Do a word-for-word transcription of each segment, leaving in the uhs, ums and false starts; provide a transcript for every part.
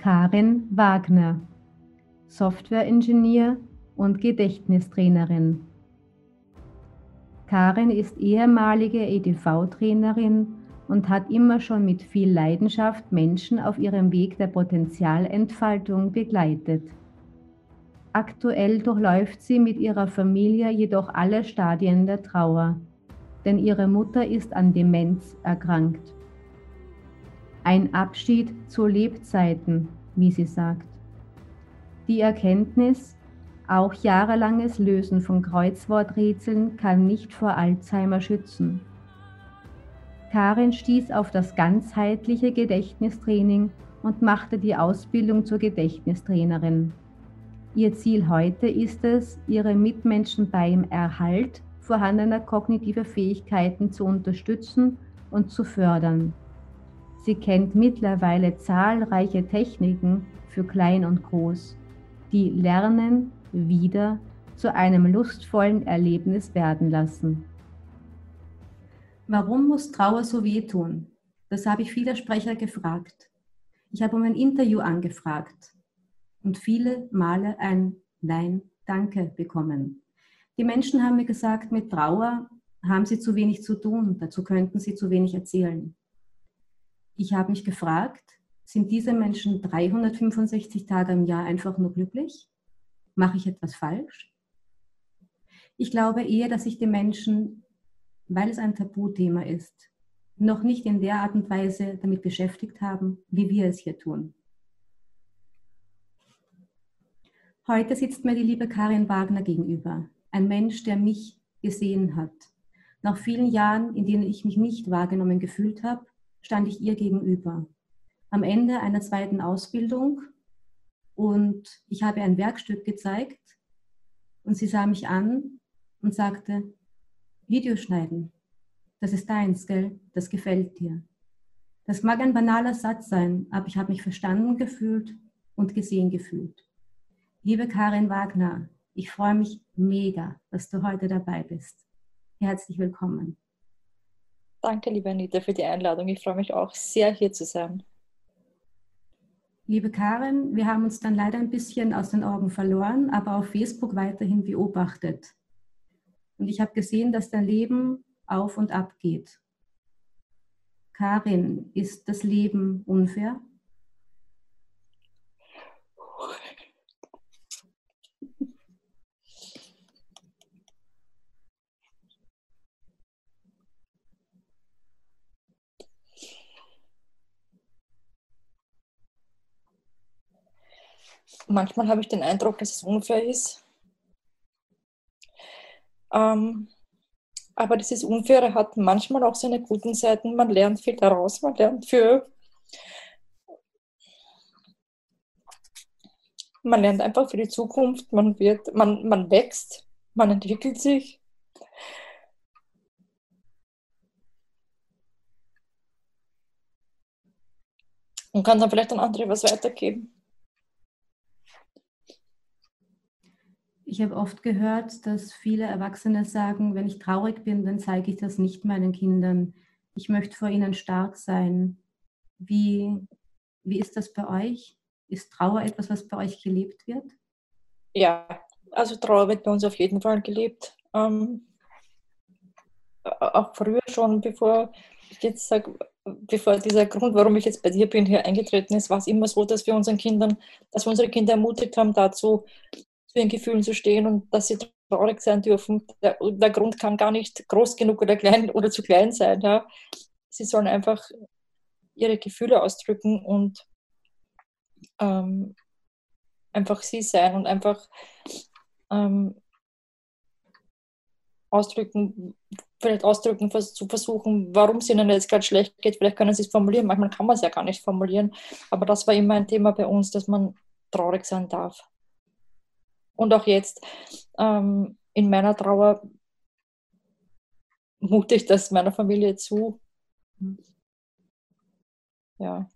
Karin Wagner, Software-Ingenieur und Gedächtnistrainerin. Karin ist ehemalige E D V-Trainerin und hat immer schon mit viel Leidenschaft Menschen auf ihrem Weg der Potenzialentfaltung begleitet. Aktuell durchläuft sie mit ihrer Familie jedoch alle Stadien der Trauer, denn ihre Mutter ist an Demenz erkrankt. Ein Abschied zu Lebzeiten, wie sie sagt. Die Erkenntnis, auch jahrelanges Lösen von Kreuzworträtseln kann nicht vor Alzheimer schützen. Karin stieß auf das ganzheitliche Gedächtnistraining und machte die Ausbildung zur Gedächtnistrainerin. Ihr Ziel heute ist es, ihre Mitmenschen beim Erhalt vorhandener kognitiver Fähigkeiten zu unterstützen und zu fördern. Sie kennt mittlerweile zahlreiche Techniken für Klein und Groß, die Lernen wieder zu einem lustvollen Erlebnis werden lassen. Warum muss Trauer so wehtun? Das habe ich viele Sprecher gefragt. Ich habe um ein Interview angefragt und viele Male ein Nein, danke bekommen. Die Menschen haben mir gesagt, mit Trauer haben sie zu wenig zu tun, dazu könnten sie zu wenig erzählen. Ich habe mich gefragt, sind diese Menschen dreihundertfünfundsechzig Tage im Jahr einfach nur glücklich? Mache ich etwas falsch? Ich glaube eher, dass sich die Menschen, weil es ein Tabuthema ist, noch nicht in der Art und Weise damit beschäftigt haben, wie wir es hier tun. Heute sitzt mir die liebe Karin Wagner gegenüber, ein Mensch, der mich gesehen hat. Nach vielen Jahren, in denen ich mich nicht wahrgenommen gefühlt habe, stand ich ihr gegenüber. Am Ende einer zweiten Ausbildung und ich habe ein Werkstück gezeigt und sie sah mich an und sagte, Videoschneiden, das ist deins, gell? Das gefällt dir. Das mag ein banaler Satz sein, aber ich habe mich verstanden gefühlt und gesehen gefühlt. Liebe Karin Wagner, ich freue mich mega, dass du heute dabei bist. Herzlich willkommen. Danke, liebe Anita, für die Einladung. Ich freue mich auch sehr, hier zu sein. Liebe Karin, wir haben uns dann leider ein bisschen aus den Augen verloren, aber auf Facebook weiterhin beobachtet. Und ich habe gesehen, dass dein Leben auf und ab geht. Karin, ist das Leben unfair? Manchmal habe ich den Eindruck, dass es unfair ist. Ähm, aber dieses Unfaire hat manchmal auch seine guten Seiten. Man lernt viel daraus. Man lernt für. Man lernt einfach für die Zukunft. Man wird, man, man wächst, man entwickelt sich. Und kann dann vielleicht an andere was weitergeben. Ich habe oft gehört, dass viele Erwachsene sagen, wenn ich traurig bin, dann zeige ich das nicht meinen Kindern. Ich möchte vor ihnen stark sein. Wie, wie ist das bei euch? Ist Trauer etwas, was bei euch gelebt wird? Ja, also Trauer wird bei uns auf jeden Fall gelebt. Ähm, auch früher schon, bevor ich jetzt sage, bevor dieser Grund, warum ich jetzt bei dir bin, hier eingetreten ist, war es immer so, dass wir unseren Kindern, dass wir unsere Kinder ermutigt haben, dazu zu ihren Gefühlen zu stehen und dass sie traurig sein dürfen. Der, der Grund kann gar nicht groß genug oder klein oder zu klein sein. Ja. Sie sollen einfach ihre Gefühle ausdrücken und ähm, einfach sie sein und einfach ähm, ausdrücken, vielleicht ausdrücken, zu versuchen, warum es ihnen jetzt gerade schlecht geht. Vielleicht können sie es formulieren, manchmal kann man es ja gar nicht formulieren. Aber das war immer ein Thema bei uns, dass man traurig sein darf. Und auch jetzt ähm, in meiner Trauer mute ich das meiner Familie zu. Ja.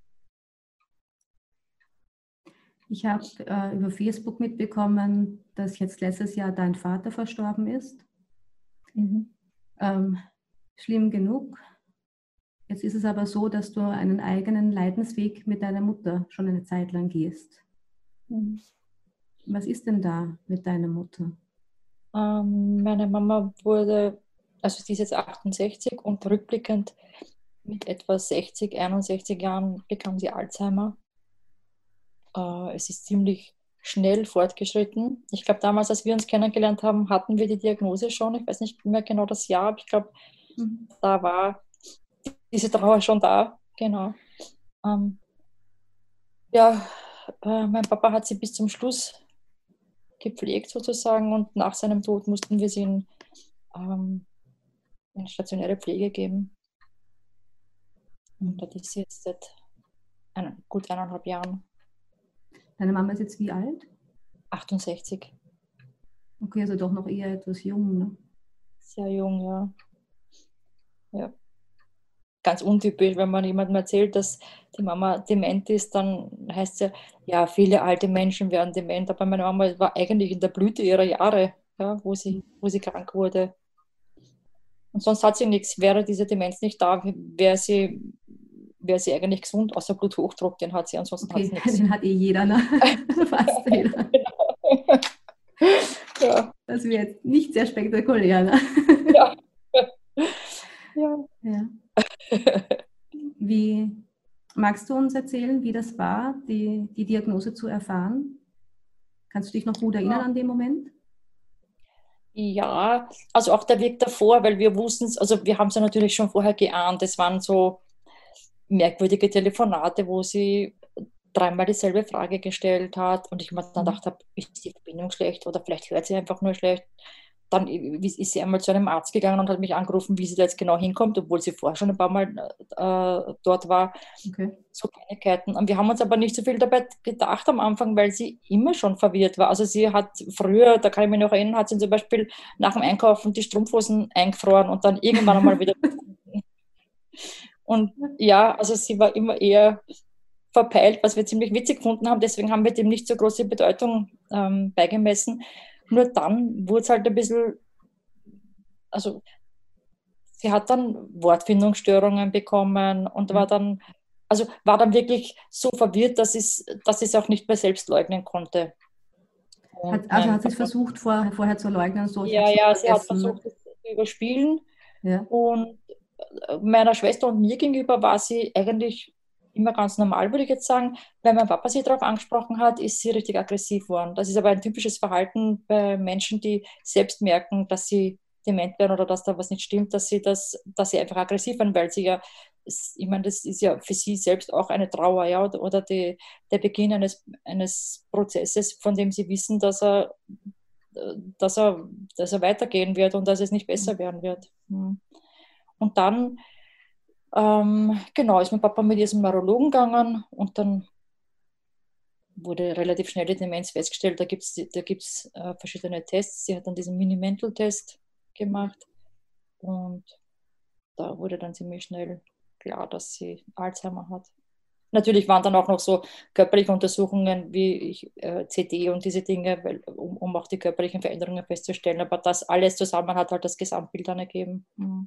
Ich habe äh, über Facebook mitbekommen, dass jetzt letztes Jahr dein Vater verstorben ist. Mhm. Ähm, schlimm genug. Jetzt ist es aber so, dass du einen eigenen Leidensweg mit deiner Mutter schon eine Zeit lang gehst. Mhm. Was ist denn da mit deiner Mutter? Ähm, meine Mama wurde, also die ist jetzt achtundsechzig und rückblickend mit etwa sechzig, einundsechzig Jahren bekam sie Alzheimer. Äh, es ist ziemlich schnell fortgeschritten. Ich glaube, damals, als wir uns kennengelernt haben, hatten wir die Diagnose schon. Ich weiß nicht mehr genau das Jahr, aber ich glaube, Mhm. da war diese Trauer schon da. Genau. Ähm, ja, äh, mein Papa hat sie bis zum Schluss gepflegt sozusagen und nach seinem Tod mussten wir sie in, ähm, in stationäre Pflege geben. Und das ist jetzt seit ein, gut eineinhalb Jahren. Deine Mama ist jetzt wie alt? achtundsechzig. Okay, also doch noch eher etwas jung, ne? Sehr jung, ja. Ja. Ganz untypisch, wenn man jemandem erzählt, dass die Mama dement ist, dann heißt es ja, ja, viele alte Menschen werden dement, aber meine Mama war eigentlich in der Blüte ihrer Jahre, ja, wo sie, wo sie krank wurde. Und sonst hat sie nichts. Wäre diese Demenz nicht da, wäre sie, wäre sie eigentlich gesund, außer Bluthochdruck, den hat sie, ansonsten hat Okay, sie nichts. den hat eh jeder, ne? Fast jeder. Ja. Das wäre jetzt nicht sehr spektakulär, ne? Ja. Ja. Ja. Wie magst du uns erzählen, wie das war, die, die Diagnose zu erfahren? Kannst du dich noch gut erinnern an den Moment? Ja, also auch der Weg davor, weil wir wussten es, also wir haben es ja natürlich schon vorher geahnt. Es waren so merkwürdige Telefonate, wo sie dreimal dieselbe Frage gestellt hat und ich mir dann Mhm. gedacht habe, ist die Verbindung schlecht oder vielleicht hört sie einfach nur schlecht. Dann ist sie einmal zu einem Arzt gegangen und hat mich angerufen, wie sie da jetzt genau hinkommt, obwohl sie vorher schon ein paar Mal äh, dort war. Okay. So Kleinigkeiten. Und wir haben uns aber nicht so viel dabei gedacht am Anfang, weil sie immer schon verwirrt war. Also sie hat früher, da kann ich mich noch erinnern, hat sie zum Beispiel nach dem Einkaufen die Strumpfhosen eingefroren und dann irgendwann einmal wieder gefunden. Und ja, also sie war immer eher verpeilt, was wir ziemlich witzig gefunden haben. Deswegen haben wir dem nicht so große Bedeutung ähm, beigemessen. Nur dann wurde es halt ein bisschen, also sie hat dann Wortfindungsstörungen bekommen und war dann, also war dann wirklich so verwirrt, dass es, dass es auch nicht mehr selbst leugnen konnte. Hat, Und also mein hat sie es Papa, versucht, vor, vorher zu leugnen, so, ich habe ja, es schon ja, sie hat vergessen. Ne? versucht, es zu überspielen. Ja. Und meiner Schwester und mir gegenüber war sie eigentlich immer ganz normal, würde ich jetzt sagen. Wenn mein Papa sie darauf angesprochen hat, ist sie richtig aggressiv geworden. Das ist aber ein typisches Verhalten bei Menschen, die selbst merken, dass sie dement werden oder dass da was nicht stimmt, dass sie das, dass sie einfach aggressiv werden, weil sie ja, ich meine, das ist ja für sie selbst auch eine Trauer, ja, oder, oder die, der Beginn eines, eines Prozesses, von dem sie wissen, dass er, dass er, dass er weitergehen wird und dass es nicht besser werden wird. Hm. Und dann, ähm, genau, ist mein Papa mit diesem Neurologen gegangen und dann wurde relativ schnell die Demenz festgestellt. Da gibt es da gibt's, äh, verschiedene Tests. Sie hat dann diesen Mini-Mental-Test gemacht und da wurde dann ziemlich schnell klar, dass sie Alzheimer hat. Natürlich waren dann auch noch so körperliche Untersuchungen wie ich, äh, C T und diese Dinge, weil, um, um auch die körperlichen Veränderungen festzustellen. Aber das alles zusammen hat halt das Gesamtbild dann ergeben. Mhm.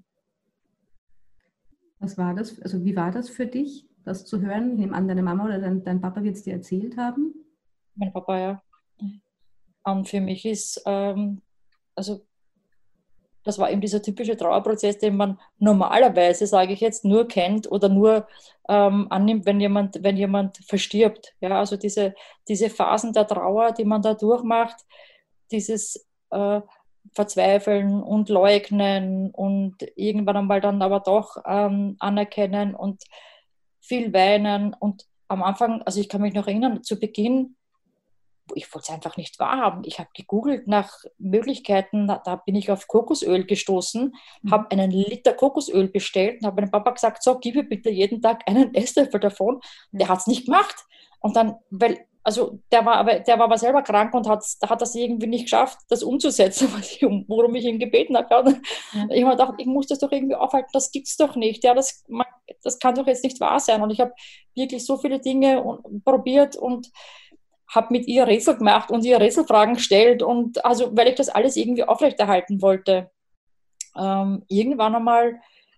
Was war das? Also wie war das für dich, das zu hören? Ich nehme an, deine Mama oder dein, dein Papa wird es dir erzählt haben. Mein Papa, ja. Und für mich ist, ähm, also das war eben dieser typische Trauerprozess, den man normalerweise, sage ich jetzt, nur kennt oder nur ähm, annimmt, wenn jemand, wenn jemand verstirbt. Ja, also diese, diese Phasen der Trauer, die man da durchmacht, dieses äh, Verzweifeln und Leugnen und irgendwann einmal dann aber doch ähm, anerkennen und viel weinen. Und am Anfang, also ich kann mich noch erinnern, zu Beginn, ich wollte es einfach nicht wahrhaben. Ich habe gegoogelt nach Möglichkeiten, da, da bin ich auf Kokosöl gestoßen, Mhm. habe einen Liter Kokosöl bestellt und habe meinem Papa gesagt, so, gib mir bitte jeden Tag einen Esslöffel davon. Ja. Der hat es nicht gemacht. Und dann, weil, also der war aber, der war aber selber krank und hat, hat das irgendwie nicht geschafft, das umzusetzen, was ich, worum ich ihn gebeten habe. Und Ja. ich habe mir gedacht, ich muss das doch irgendwie aufhalten, das gibt's doch nicht. Ja, das, man, das kann doch jetzt nicht wahr sein. Und ich habe wirklich so viele Dinge probiert und habe mit ihr Rätsel gemacht und ihr Rätselfragen gestellt und also, weil ich das alles irgendwie aufrechterhalten wollte. Ähm, irgendwann einmal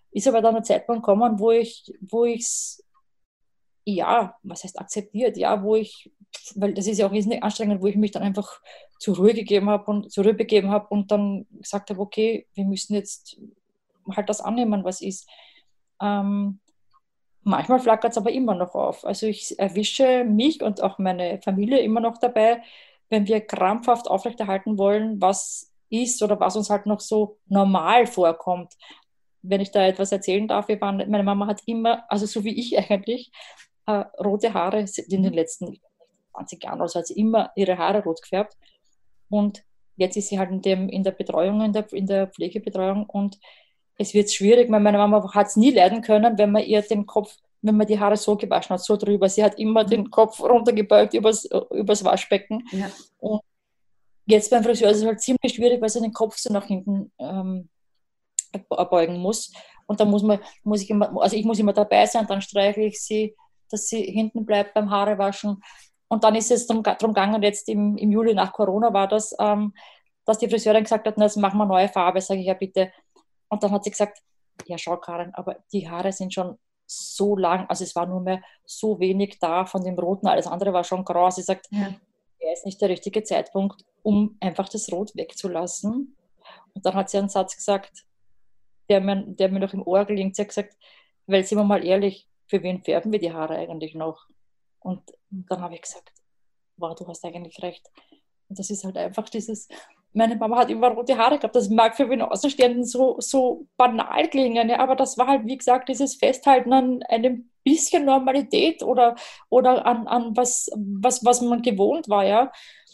ist aber dann ein Zeitpunkt gekommen, wo ich wo ich's, ja, was heißt akzeptiert, ja, wo ich, weil das ist ja auch riesig anstrengend, wo ich mich dann einfach zur Ruhe gegeben habe und zur Ruhe begeben habe und dann gesagt habe, okay, wir müssen jetzt halt das annehmen, was ist. Ähm, Manchmal flackert es aber immer noch auf. Also ich erwische mich und auch meine Familie immer noch dabei, wenn wir krampfhaft aufrechterhalten wollen, was ist oder was uns halt noch so normal vorkommt. Wenn ich da etwas erzählen darf, wir waren, meine Mama hat immer, also so wie ich eigentlich, äh, rote Haare in den letzten zwanzig Jahren, also hat sie immer ihre Haare rot gefärbt. Und jetzt ist sie halt in, dem, in der Betreuung, in der, in der Pflegebetreuung und es wird schwierig, weil meine Mama hat es nie leiden können, wenn man ihr den Kopf, wenn man die Haare so gewaschen hat, so drüber. Sie hat immer den Kopf runtergebeugt übers, übers Waschbecken. Ja. Und jetzt beim Friseur ist es halt ziemlich schwierig, weil sie den Kopf so nach hinten ähm, beugen muss. Und da muss man, muss ich immer, also ich muss immer dabei sein, dann streichle ich sie, dass sie hinten bleibt beim Haarewaschen. Und dann ist es darum gegangen, jetzt im, im Juli nach Corona war das, ähm, dass die Friseurin gesagt hat, na, jetzt machen wir neue Farbe. Sage ich, ja bitte. Und dann hat sie gesagt, ja schau Karin, aber die Haare sind schon so lang, also es war nur mehr so wenig da von dem Roten, alles andere war schon grau. Sie sagt, Ja. er ist nicht der richtige Zeitpunkt, um einfach das Rot wegzulassen. Und dann hat sie einen Satz gesagt, der mir, der mir noch im Ohr gelingt. Sie hat gesagt, weil sind wir mal ehrlich, für wen färben wir die Haare eigentlich noch? Und dann habe ich gesagt, wow, du hast eigentlich recht. Und das ist halt einfach dieses, meine Mama hat immer rote Haare gehabt. Das mag für den Außenstehenden so, so banal klingen, ja, aber das war halt, wie gesagt, dieses Festhalten an einem bisschen Normalität oder, oder an, an was, was, was man gewohnt war, ja.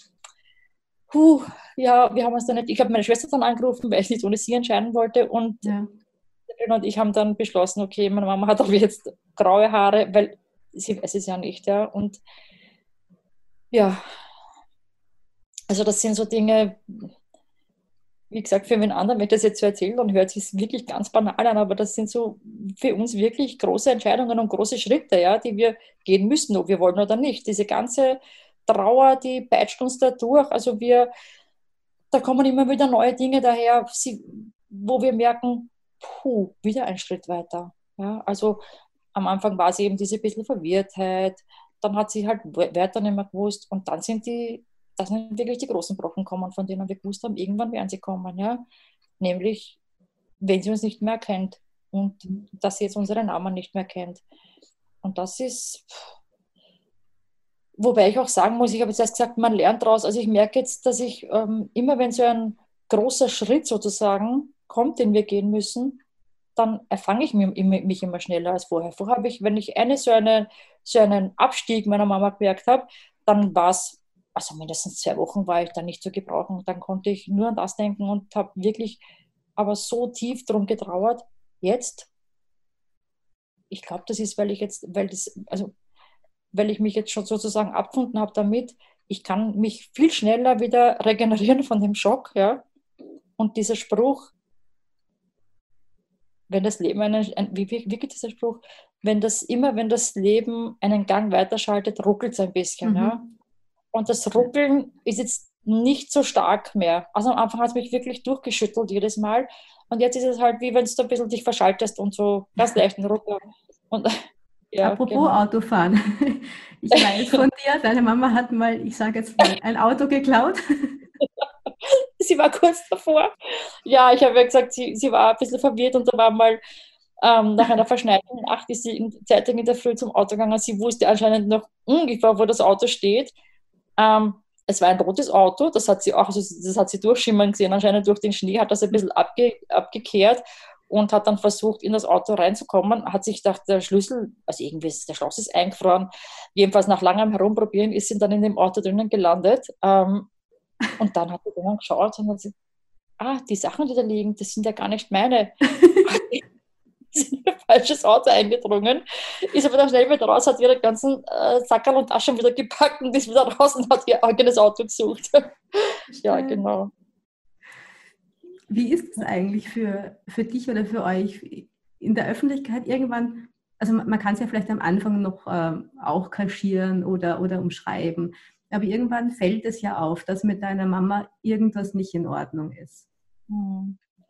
Puh, ja, wir haben uns dann nicht, ich habe meine Schwester dann angerufen, weil ich nicht ohne sie entscheiden wollte und Ja. und ich haben dann beschlossen, okay, meine Mama hat aber jetzt graue Haare, weil sie weiß es ja nicht, ja. Und ja, also das sind so Dinge, wie gesagt, für einen anderen, wenn ich das jetzt so erzähle, dann hört es sich wirklich ganz banal an, aber das sind so für uns wirklich große Entscheidungen und große Schritte, ja, die wir gehen müssen, ob wir wollen oder nicht. Diese ganze Trauer, die peitscht uns da durch. Also wir, da kommen immer wieder neue Dinge daher, sie, wo wir merken, puh, wieder ein Schritt weiter. Ja, also am Anfang war sie eben diese bisschen Verwirrtheit, dann hat sie halt Wörter nicht mehr gewusst und dann sind die, das sind wirklich die großen Brocken kommen, von denen wir gewusst haben, irgendwann werden sie kommen, ja. Nämlich, wenn sie uns nicht mehr kennt und dass sie jetzt unseren Namen nicht mehr kennt. Und das ist, wobei ich auch sagen muss, ich habe jetzt erst gesagt, man lernt daraus. Also ich merke jetzt, dass ich ähm, immer, wenn so ein großer Schritt sozusagen kommt, den wir gehen müssen, dann erfange ich mich, mich immer schneller als vorher. Vorher habe ich, wenn ich eine so, eine, so einen Abstieg meiner Mama gemerkt habe, dann war es, also mindestens zwei Wochen war ich dann nicht zu gebrauchen. Dann konnte ich nur an das denken und habe wirklich aber so tief drum getrauert. Jetzt, ich glaube, das ist, weil ich jetzt, weil das, also weil ich mich jetzt schon sozusagen abgefunden habe damit, ich kann mich viel schneller wieder regenerieren von dem Schock, ja. Und dieser Spruch, wenn das Leben einen, ein, wie, wie, wie geht dieser Spruch? Wenn das immer, wenn das Leben einen Gang weiterschaltet, ruckelt es ein bisschen, Mhm. ja. Und das Ruckeln ist jetzt nicht so stark mehr. Also am Anfang hat es mich wirklich durchgeschüttelt jedes Mal. Und jetzt ist es halt wie wenn du ein bisschen dich verschaltest und so ganz leichten Ruckler. Und ja, Apropos genau. Autofahren. Ich weiß von dir, deine Mama hat mal, ich sage jetzt mal, ein Auto geklaut. Sie war kurz davor. Ja, ich habe ja gesagt, sie, sie war ein bisschen verwirrt und da war mal ähm, nach einer verschneiten Nacht ist sie in, zeitig in der Früh zum Auto gegangen. Sie wusste anscheinend noch ungefähr, wo das Auto steht. Ähm, es war ein rotes Auto, das hat sie auch, also das hat sie durchschimmern gesehen, anscheinend durch den Schnee, hat das ein bisschen abge, abgekehrt und hat dann versucht, in das Auto reinzukommen, hat sich gedacht, der Schlüssel, also irgendwie ist der Schloss ist eingefroren. Jedenfalls nach langem Herumprobieren ist sie dann in dem Auto drinnen gelandet. Ähm, und dann hat sie dann geschaut und hat sie, ah, die Sachen, die da liegen, das sind ja gar nicht meine. Sind in ein falsches Auto eingedrungen, ist aber dann schnell wieder raus, hat ihre ganzen äh, Sackerl und Taschen wieder gepackt und ist wieder raus und hat ihr eigenes Auto gesucht. Ja, genau. Wie ist es eigentlich für, für dich oder für euch in der Öffentlichkeit irgendwann, also man, man kann es ja vielleicht am Anfang noch ähm, auch kaschieren oder, oder umschreiben, aber irgendwann fällt es ja auf, dass mit deiner Mama irgendwas nicht in Ordnung ist. Hm.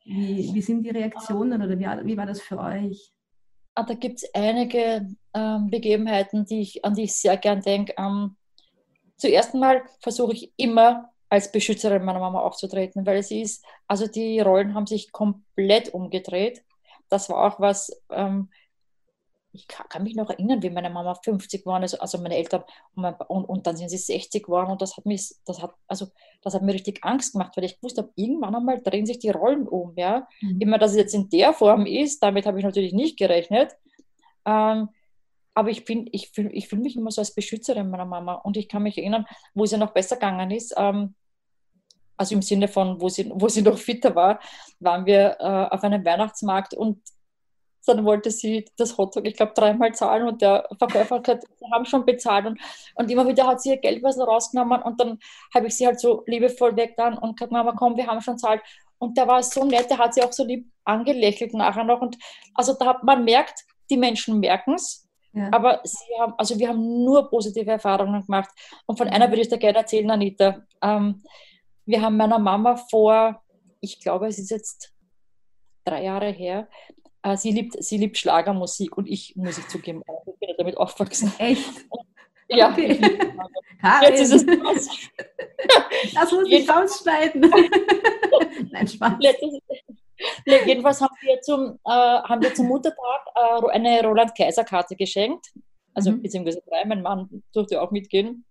Wie, wie sind die Reaktionen oder wie, wie war das für euch? Ah, da gibt es einige ähm, Begebenheiten, die ich, an die ich sehr gern denke. Ähm, zuerst mal versuche ich immer als Beschützerin meiner Mama aufzutreten, weil sie ist, also die Rollen haben sich komplett umgedreht. Das war auch was, ähm, ich kann, kann mich noch erinnern, wie meine Mama fünfzig geworden ist, also meine Eltern, und, mein, und, und dann sind sie sechzig geworden und das hat mich, das hat, also das hat mir richtig Angst gemacht, weil ich wusste, habe, irgendwann einmal drehen sich die Rollen um, ja. Mhm. Immer, dass es jetzt in der Form ist, damit habe ich natürlich nicht gerechnet. Ähm, aber ich, bin, ich fühle ich fühl mich immer so als Beschützerin meiner Mama. Und ich kann mich erinnern, wo es ja noch besser gegangen ist, ähm, also im Sinne von, wo sie, wo sie noch fitter war, waren wir äh, auf einem Weihnachtsmarkt und dann wollte sie das Hotdog, ich glaube, dreimal zahlen und der Verkäufer hat gesagt, wir haben schon bezahlt. Und, und immer wieder hat sie ihr Geldbeutel rausgenommen und dann habe ich sie halt so liebevoll weggetan und gesagt, Mama, komm, wir haben schon zahlt. Und der war so nett, der hat sie auch so lieb angelächelt nachher noch. Und also da hat man merkt, die Menschen merken es, Ja. aber sie haben, also wir haben nur positive Erfahrungen gemacht. Und von einer würde ich dir gerne erzählen, Anita. Ähm, wir haben meiner Mama vor, ich glaube, es ist jetzt drei Jahre her, äh, sie, liebt, sie liebt Schlagermusik und ich, muss ich zugeben, auch, ich bin ja damit aufgewachsen. Echt? Und, ja, Okay. ich liebe Schlager. Karin, Jetzt ist es raus. Das muss ich rausschneiden. Nein, Spaß. Letztes, jedenfalls haben wir zum, äh, haben wir zum Muttertag äh, eine Roland-Kaiser-Karte geschenkt, also Mhm. beziehungsweise drei, mein Mann durfte auch mitgehen.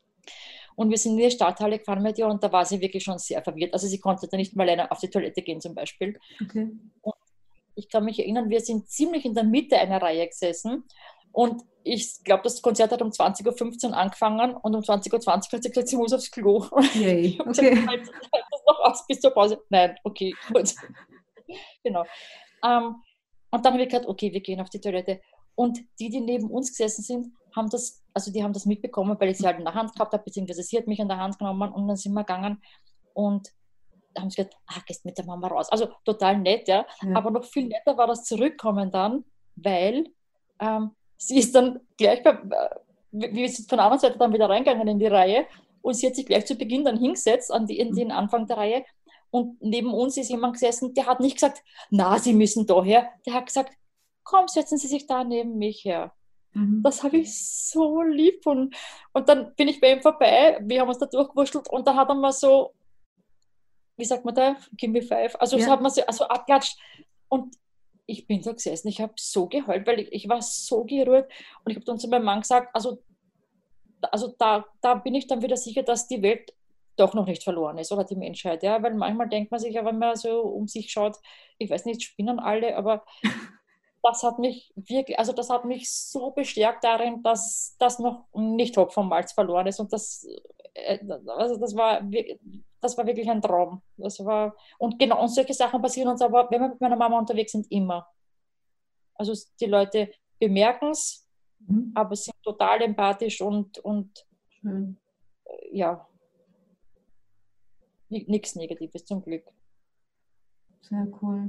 Und wir sind in die Stadthalle gefahren mit ihr und da war sie wirklich schon sehr verwirrt. Also sie konnte da nicht mal alleine auf die Toilette gehen zum Beispiel. Okay. Und ich kann mich erinnern, wir sind ziemlich in der Mitte einer Reihe gesessen und ich glaube, das Konzert hat um zwanzig Uhr fünfzehn angefangen und um zwanzig Uhr zwanzig hat sie gesagt, sie muss aufs Klo. Yay. Ich habe Okay. gesagt, halt, halt das noch aus bis zur Pause. Nein, okay, gut. Genau. Ähm, und dann habe ich gesagt, okay, wir gehen auf die Toilette. Und die, die neben uns gesessen sind, haben das, also die haben das mitbekommen, weil ich sie halt in der Hand gehabt habe, beziehungsweise sie hat mich in der Hand genommen und dann sind wir gegangen und da haben sie gesagt, ah, gehst mit der Mama raus. Also total nett, ja. Ja. Aber noch viel netter war das Zurückkommen dann, weil ähm, sie ist dann gleich, bei, äh, wir sind von der anderen Seite dann wieder reingegangen in die Reihe und sie hat sich gleich zu Beginn dann hingesetzt an die, in den Anfang der Reihe und neben uns ist jemand gesessen, der hat nicht gesagt, na, Sie müssen daher. Der hat gesagt, komm, setzen Sie sich da neben mich her. Mhm. Das habe ich so lieb. Und, und dann bin ich bei ihm vorbei, wir haben uns da durchgewurschtelt und dann hat er mal so, wie sagt man da, give me five, also Ja. so hat man so also abklatscht. Und ich bin da gesessen, ich habe so geheult, weil ich, ich war so gerührt und ich habe dann zu meinem Mann gesagt, also, also da, da bin ich dann wieder sicher, dass die Welt doch noch nicht verloren ist oder die Menschheit, ja, weil manchmal denkt man sich ja, wenn man so um sich schaut, ich weiß nicht, spinnen alle, aber das hat mich wirklich, also das hat mich so bestärkt darin, dass das noch nicht Hopf vom Malz verloren ist und das, äh, also das war, das war wirklich ein Traum. Das war, und genau, und solche Sachen passieren uns aber, wenn wir mit meiner Mama unterwegs sind, immer. Also die Leute bemerken es, Mhm. aber sind total empathisch und, und Schön. ja, nichts Negatives zum Glück. Sehr cool.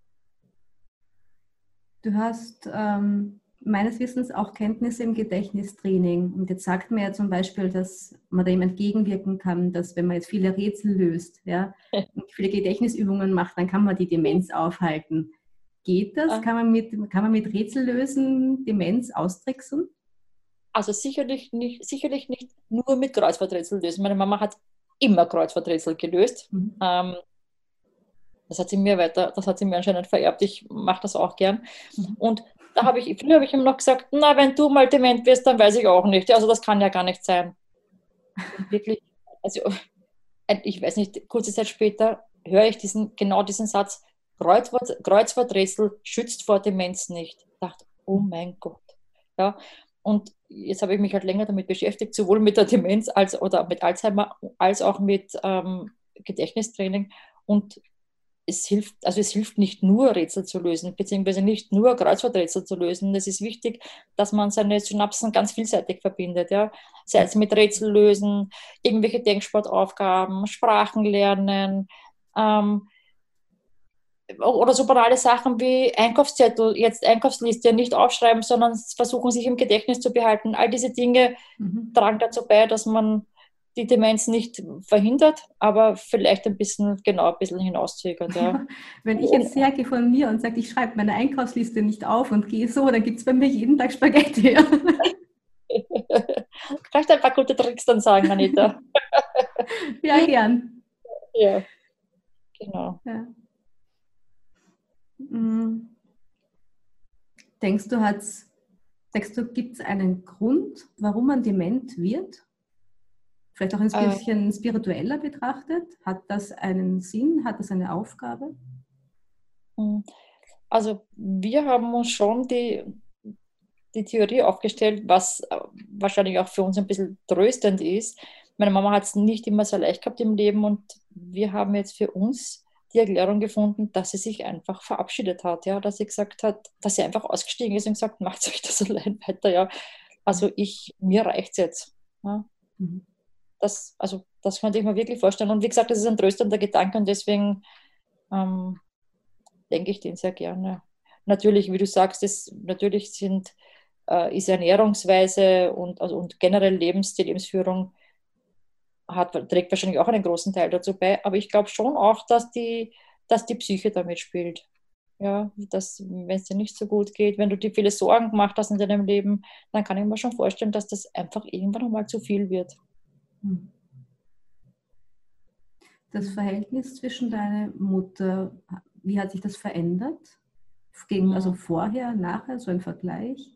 Du hast ähm, meines Wissens auch Kenntnisse im Gedächtnistraining. Und jetzt sagt man ja zum Beispiel, dass man dem entgegenwirken kann, dass wenn man jetzt viele Rätsel löst, ja, und viele Gedächtnisübungen macht, dann kann man die Demenz aufhalten. Geht das? Kann man mit, kann man mit Rätsellösen Demenz austricksen? Also sicherlich nicht, sicherlich nicht nur mit Kreuzworträtsel lösen. Meine Mama hat immer Kreuzworträtsel gelöst. Mhm. Ähm, das hat sie mir weiter, das hat sie mir anscheinend vererbt. Ich mache das auch gern. Mhm. Und da habe ich, früher habe ich ihm noch gesagt, na, wenn du mal dement wirst, dann weiß ich auch nicht. Also das kann ja gar nicht sein. Und wirklich, also ich weiß nicht, kurze Zeit später höre ich diesen, genau diesen Satz, Kreuzwort, Kreuzworträtsel schützt vor Demenz nicht. Ich dachte, oh mein Gott. Ja, und jetzt habe ich mich halt länger damit beschäftigt, sowohl mit der Demenz als, oder mit Alzheimer, als auch mit ähm, Gedächtnistraining. Und es hilft, also es hilft nicht nur Rätsel zu lösen, beziehungsweise nicht nur Kreuzworträtsel zu lösen. Es ist wichtig, dass man seine Synapsen ganz vielseitig verbindet. Ja? Sei es mit Rätsel lösen, irgendwelche Denksportaufgaben, Sprachen lernen, ähm, oder so banale Sachen wie Einkaufszettel, jetzt Einkaufsliste nicht aufschreiben, sondern versuchen, sich im Gedächtnis zu behalten. All diese Dinge mhm. tragen dazu bei, dass man die Demenz nicht verhindert, aber vielleicht ein bisschen, genau, ein bisschen hinauszögert. Ja. Wenn ich jetzt hergehe von mir und sage, ich schreibe meine Einkaufsliste nicht auf und gehe so, dann gibt es bei mir jeden Tag Spaghetti. Kannst du ein paar gute Tricks dann sagen, Anita? Ja, gern. Ja, genau. Ja. Denkst du, hat's, denkst du, gibt es einen Grund, warum man dement wird? Vielleicht auch ein bisschen äh, spiritueller betrachtet? Hat das einen Sinn? Hat das eine Aufgabe? Also wir haben uns schon die, die Theorie aufgestellt, was wahrscheinlich auch für uns ein bisschen tröstend ist. Meine Mama hat es nicht immer so leicht gehabt im Leben und wir haben jetzt für uns die Erklärung gefunden, dass sie sich einfach verabschiedet hat, ja, dass sie gesagt hat, dass sie einfach ausgestiegen ist und gesagt, macht euch das allein weiter, ja. Also ich, mir reicht es jetzt. Ja. Mhm. Das, also das konnte ich mir wirklich vorstellen. Und wie gesagt, das ist ein tröstender Gedanke und deswegen ähm, denke ich den sehr gerne. Natürlich, wie du sagst, das, natürlich sind, äh, ist Ernährungsweise und, also, und generell Lebensstil, Lebensführung hat, trägt wahrscheinlich auch einen großen Teil dazu bei, aber ich glaube schon auch, dass die, dass die Psyche damit spielt. Ja, dass, wenn es dir nicht so gut geht, wenn du dir viele Sorgen gemacht hast in deinem Leben, dann kann ich mir schon vorstellen, dass das einfach irgendwann einmal zu viel wird. Das Verhältnis zwischen deiner Mutter, wie hat sich das verändert? Gegen, also vorher, nachher, so ein Vergleich?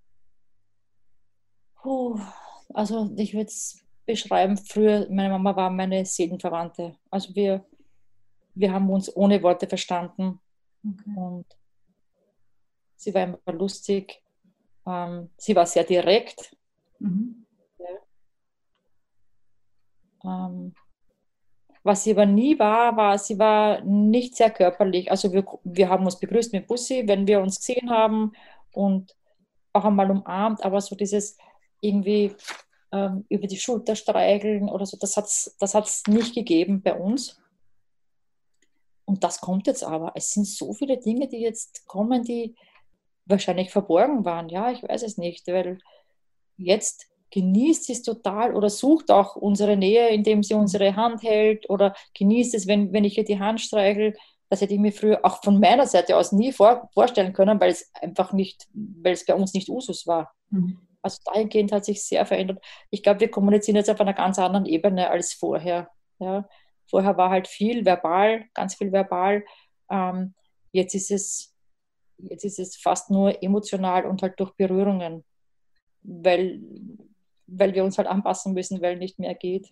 Puh, also ich würde es beschreiben, früher, meine Mama war meine Seelenverwandte. Also wir, wir haben uns ohne Worte verstanden. Okay. Und sie war immer lustig. Ähm, sie war sehr direkt. Mhm. Ja. Ähm, was sie aber nie war, war, sie war nicht sehr körperlich. Also wir, wir haben uns begrüßt mit Bussi, wenn wir uns gesehen haben und auch einmal umarmt, aber so dieses irgendwie ähm, über die Schulter streicheln oder so, das hat es das hat's nicht gegeben bei uns. Und das kommt jetzt aber. Es sind so viele Dinge, die jetzt kommen, die wahrscheinlich verborgen waren. Ja, ich weiß es nicht, weil jetzt genießt sie es total oder sucht auch unsere Nähe, indem sie unsere Hand hält oder genießt es, wenn, wenn ich ihr die Hand streichel. Das hätte ich mir früher auch von meiner Seite aus nie vor, vorstellen können, weil es einfach nicht, weil es bei uns nicht Usus war. Mhm. Also dahingehend hat sich sehr verändert. Ich glaube, wir kommunizieren jetzt auf einer ganz anderen Ebene als vorher. Ja. Vorher war halt viel verbal, ganz viel verbal. Ähm, jetzt ist es, jetzt ist es fast nur emotional und halt durch Berührungen, weil, weil wir uns halt anpassen müssen, weil nicht mehr geht.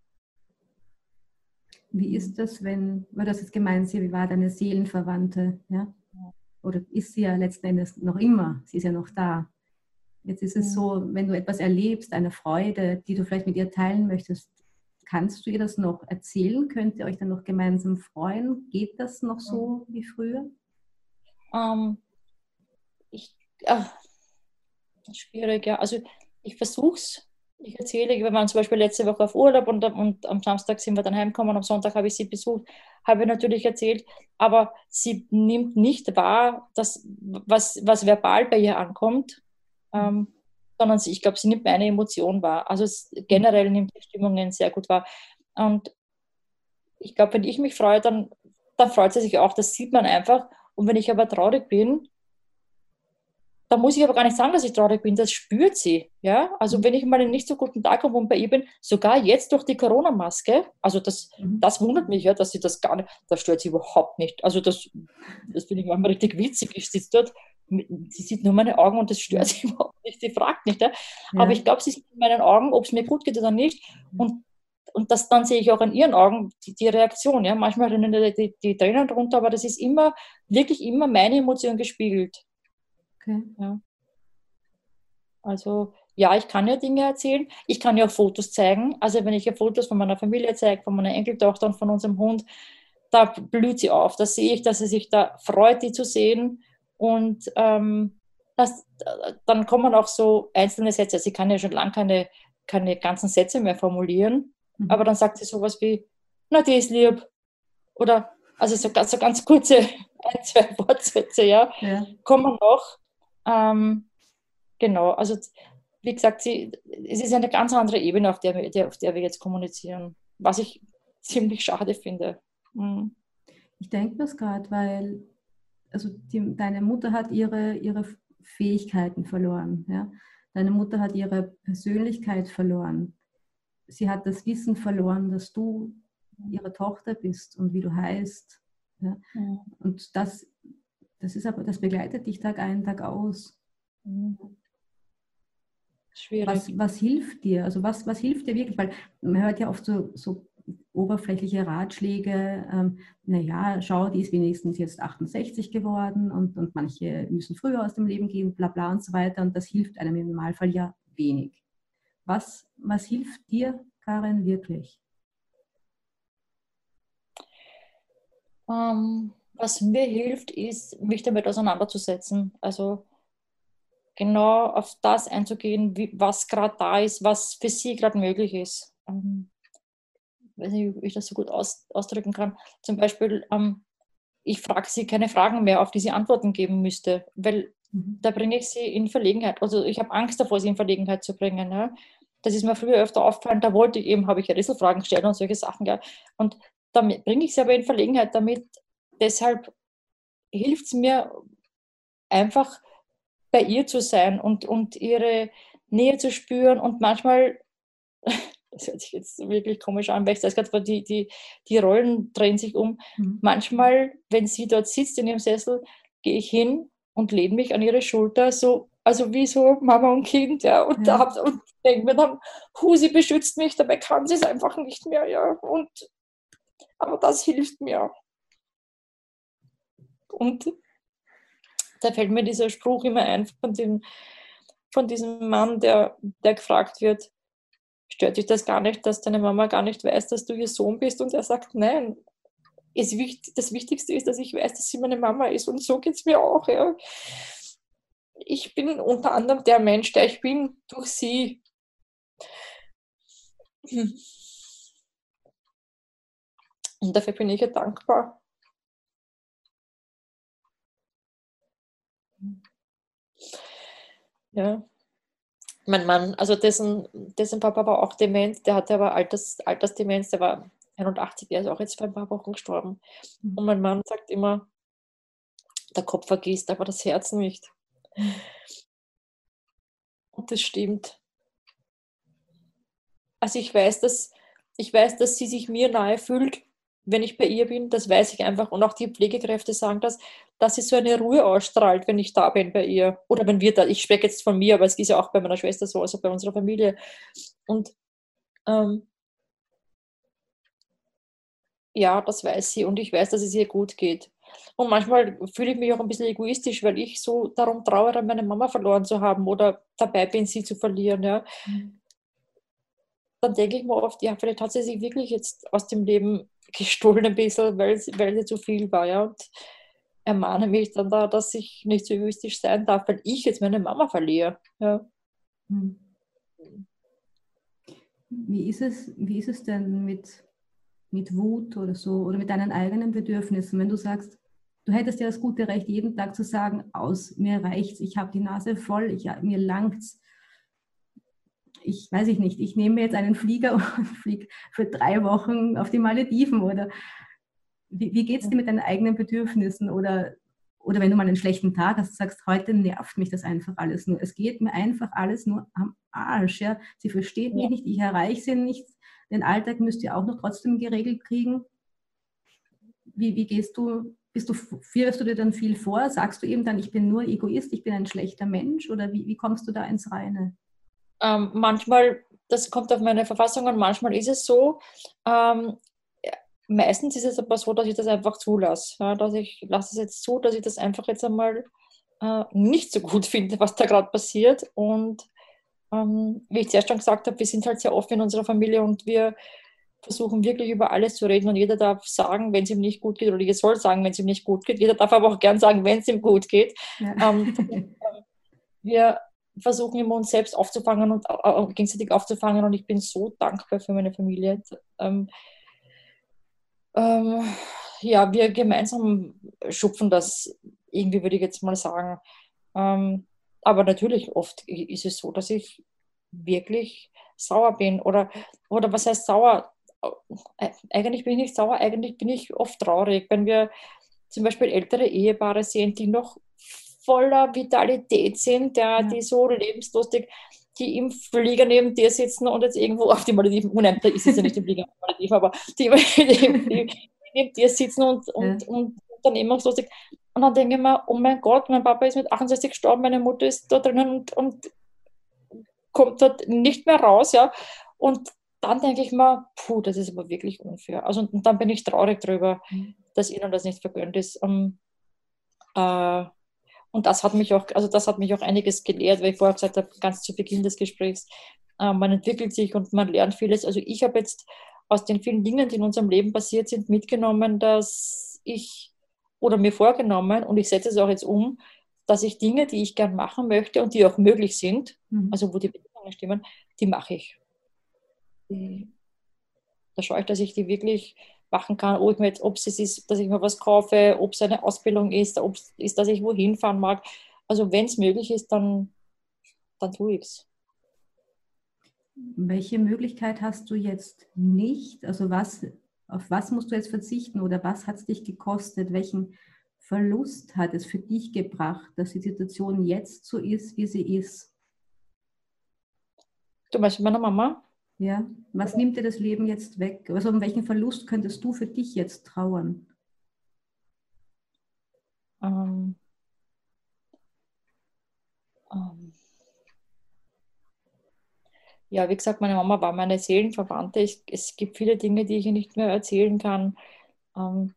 Wie ist das, wenn, weil du hast jetzt gemeint, sie war deine Seelenverwandte, ja? Oder ist sie ja letzten Endes noch immer, sie ist ja noch da. Jetzt ist es so, wenn du etwas erlebst, eine Freude, die du vielleicht mit ihr teilen möchtest, kannst du ihr das noch erzählen? Könnt ihr euch dann noch gemeinsam freuen? Geht das noch so wie früher? Ähm, ich, ach, schwierig, ja. Also ich versuche es. Ich erzähle, wir waren zum Beispiel letzte Woche auf Urlaub und, und am Samstag sind wir dann heimgekommen, am Sonntag habe ich sie besucht, habe natürlich erzählt, aber sie nimmt nicht wahr, dass, was, was verbal bei ihr ankommt, ähm, sondern sie, ich glaube, sie nimmt meine Emotion wahr. Also es, generell nimmt die Stimmungen sehr gut wahr. Und ich glaube, wenn ich mich freue, dann, dann freut sie sich auch, das sieht man einfach. Und wenn ich aber traurig bin, da muss ich aber gar nicht sagen, dass ich traurig bin, das spürt sie. Ja? Also wenn ich mal einen nicht so guten Tag habe und bei ihr bin, sogar jetzt durch die Corona-Maske, also das, mhm. das wundert mich ja, dass sie das gar nicht, das stört sie überhaupt nicht. Also das, das finde ich manchmal richtig witzig. Ich sitze dort, sie sieht nur meine Augen und das stört sie überhaupt nicht, sie fragt nicht. Ja? Ja. Aber ich glaube, sie sieht in meinen Augen, ob es mir gut geht oder nicht. Und, und das dann sehe ich auch in ihren Augen die, die Reaktion. Ja? Manchmal rennen die, die, die Tränen runter, aber das ist immer, wirklich immer meine Emotion gespiegelt. Okay. Ja. Also ja, ich kann ja Dinge erzählen. Ich kann ja auch Fotos zeigen. Also wenn ich ja Fotos von meiner Familie zeige, von meiner Enkeltochter und von unserem Hund, da blüht sie auf. Da sehe ich, dass sie sich da freut, die zu sehen. Und ähm, das, dann kommen auch so einzelne Sätze. Sie kann ja schon lange keine, keine ganzen Sätze mehr formulieren. Mhm. Aber dann sagt sie sowas wie, na, die ist lieb. Oder, also so ganz, so ganz kurze ein, zwei Wortsätze, ja, ja. kommen noch. Ähm, genau, also wie gesagt, sie, es ist eine ganz andere Ebene, auf der, wir, der, auf der wir jetzt kommunizieren, was ich ziemlich schade finde. Mhm. Ich denke das gerade, weil also die, deine Mutter hat ihre, ihre Fähigkeiten verloren. Ja? Deine Mutter hat ihre Persönlichkeit verloren. Sie hat das Wissen verloren, dass du ihre Tochter bist und wie du heißt. Ja? Mhm. Und das, das ist aber, das begleitet dich Tag ein, Tag aus. Mhm. Schwierig. Was, was hilft dir? Also was, was hilft dir wirklich? Weil man hört ja oft so, so oberflächliche Ratschläge, ähm, naja, schau, die ist wenigstens jetzt achtundsechzig geworden und, und manche müssen früher aus dem Leben gehen, bla bla und so weiter. Und das hilft einem im Normalfall ja wenig. Was, was hilft dir, Karin, wirklich? Ähm, was mir hilft, ist, mich damit auseinanderzusetzen. Also genau auf das einzugehen, wie, was gerade da ist, was für sie gerade möglich ist. Ähm, weiß nicht, wie ich das so gut aus, ausdrücken kann. Zum Beispiel, ähm, ich frage sie keine Fragen mehr, auf die sie Antworten geben müsste, weil Mhm. da bringe ich sie in Verlegenheit. Also ich habe Angst davor, sie in Verlegenheit zu bringen. Ja. Das ist mir früher öfter aufgefallen, da wollte ich eben, habe ich ja Rätselfragen gestellt und solche Sachen. Ja. Und damit bringe ich sie aber in Verlegenheit damit. Deshalb hilft es mir einfach bei ihr zu sein und, und ihre Nähe zu spüren und manchmal, das hört sich jetzt wirklich komisch an, weil ich das gerade, die, die, die Rollen drehen sich um. Mhm. Manchmal, wenn sie dort sitzt in ihrem Sessel, gehe ich hin und lehne mich an ihre Schulter, so, also wie so Mama und Kind, ja, und, Ja. da, und denke mir dann, hu, sie beschützt mich, dabei kann sie es einfach nicht mehr, ja, und, aber das hilft mir. Und da fällt mir dieser Spruch immer ein von, dem, von diesem Mann, der, der gefragt wird, stört dich das gar nicht, dass deine Mama gar nicht weiß, dass du ihr Sohn bist? Und er sagt, nein, ist wichtig, das Wichtigste ist, dass ich weiß, dass sie meine Mama ist. Und so geht es mir auch. Ja. Ich bin unter anderem der Mensch, der ich bin, durch sie. Und dafür bin ich ihr dankbar. Ja. Mein Mann, also dessen, dessen Papa war auch dement, der hatte aber Alters, Altersdemenz, der war einundachtzig, der ist auch jetzt vor ein paar Wochen gestorben. Mhm. Und mein Mann sagt immer, der Kopf vergisst, aber das Herz nicht. Mhm. Und das stimmt. Also ich weiß, dass, ich weiß, dass sie sich mir nahe fühlt, wenn ich bei ihr bin. Das weiß ich einfach. Und auch die Pflegekräfte sagen das, dass sie so eine Ruhe ausstrahlt, wenn ich da bin bei ihr. Oder wenn wir da, ich spreche jetzt von mir, aber es ist ja auch bei meiner Schwester so, also bei unserer Familie. Und ähm, ja, das weiß sie und ich weiß, dass es ihr gut geht. Und manchmal fühle ich mich auch ein bisschen egoistisch, weil ich so darum trauere, meine Mama verloren zu haben oder dabei bin, sie zu verlieren. Ja. Mhm. Dann denke ich mir oft, ja, vielleicht hat sie sich wirklich jetzt aus dem Leben gestohlen ein bisschen, weil sie, weil sie zu viel war. Ja. Und ermahne mich dann da, dass ich nicht so egoistisch sein darf, weil ich jetzt meine Mama verliere. Ja. Mhm. Wie ist es, wie ist es denn mit, mit Wut oder so oder mit deinen eigenen Bedürfnissen, wenn du sagst, du hättest ja das gute Recht, jeden Tag zu sagen, aus, mir reicht's, ich habe die Nase voll, ich, mir langt's. Ich weiß ich nicht, ich nehme jetzt einen Flieger und fliege für drei Wochen auf die Malediven oder wie, wie geht es dir mit deinen eigenen Bedürfnissen oder, oder wenn du mal einen schlechten Tag hast, sagst, heute nervt mich das einfach alles nur. Es geht mir einfach alles nur am Arsch. Ja? Sie versteht mich Ja. nicht, ich erreiche sie nicht. Den Alltag müsst ihr auch noch trotzdem geregelt kriegen. Wie, wie gehst du, bist du, führst du dir dann viel vor? Sagst du eben dann, ich bin nur Egoist, ich bin ein schlechter Mensch? Oder wie, wie kommst du da ins Reine? Ähm, manchmal, das kommt auf meine Verfassung an, manchmal ist es so. Ähm, ja, meistens ist es aber so, dass ich das einfach zulasse. Ja, dass ich lasse es jetzt zu, dass ich das einfach jetzt einmal äh, nicht so gut finde, was da gerade passiert. Und ähm, wie ich zuerst schon gesagt habe, wir sind halt sehr offen in unserer Familie und wir versuchen wirklich über alles zu reden und jeder darf sagen, wenn es ihm nicht gut geht, oder jeder soll sagen, wenn es ihm nicht gut geht. Jeder darf aber auch gern sagen, wenn es ihm gut geht. Ja. Ähm, wir versuchen immer uns selbst aufzufangen und äh, gegenseitig aufzufangen und ich bin so dankbar für meine Familie. Ähm, ähm, ja, wir gemeinsam schupfen das irgendwie, würde ich jetzt mal sagen. Ähm, aber natürlich oft ist es so, dass ich wirklich sauer bin. Oder, oder was heißt sauer? Eigentlich bin ich nicht sauer, eigentlich bin ich oft traurig, wenn wir zum Beispiel ältere Ehepaare sehen, die noch voller Vitalität sind, ja, Ja. die so lebenslustig, die im Flieger neben dir sitzen und jetzt irgendwo auf die Malediven, oh nein, da ist es ja nicht im Flieger auf die Malediven, aber die, die, die neben dir sitzen und, und, Ja. und unternehmungslustig. Und dann denke ich mir, oh mein Gott, mein Papa ist mit achtundsechzig gestorben, meine Mutter ist da drinnen und, und kommt dort nicht mehr raus, ja. Und dann denke ich mir, puh, das ist aber wirklich unfair. Also, und dann bin ich traurig darüber, Mhm. dass ihnen das nicht vergönnt ist. Um, äh, und das hat mich auch, also das hat mich auch einiges gelehrt, weil ich vorher gesagt habe, ganz zu Beginn des Gesprächs, äh, man entwickelt sich und man lernt vieles. Also ich habe jetzt aus den vielen Dingen, die in unserem Leben passiert sind, mitgenommen, dass ich, oder mir vorgenommen, und ich setze es auch jetzt um, dass ich Dinge, die ich gern machen möchte und die auch möglich sind, Mhm. also wo die Bedingungen stimmen, die mache ich. Die, da schaue ich, dass ich die wirklich machen kann, ob es ist, dass ich mir was kaufe, ob es eine Ausbildung ist, ob es ist, dass ich wohin fahren mag. Also wenn es möglich ist, dann, dann tue ich es. Welche Möglichkeit hast du jetzt nicht? Also was, auf was musst du jetzt verzichten oder was hat es dich gekostet? Welchen Verlust hat es für dich gebracht, dass die Situation jetzt so ist, wie sie ist? Du meinst mit meiner Mama? Ja, was nimmt dir das Leben jetzt weg? Also um welchen Verlust könntest du für dich jetzt trauern? Ähm, ähm, ja, wie gesagt, meine Mama war meine Seelenverwandte. Ich, es gibt viele Dinge, die ich ihr nicht mehr erzählen kann. Ähm,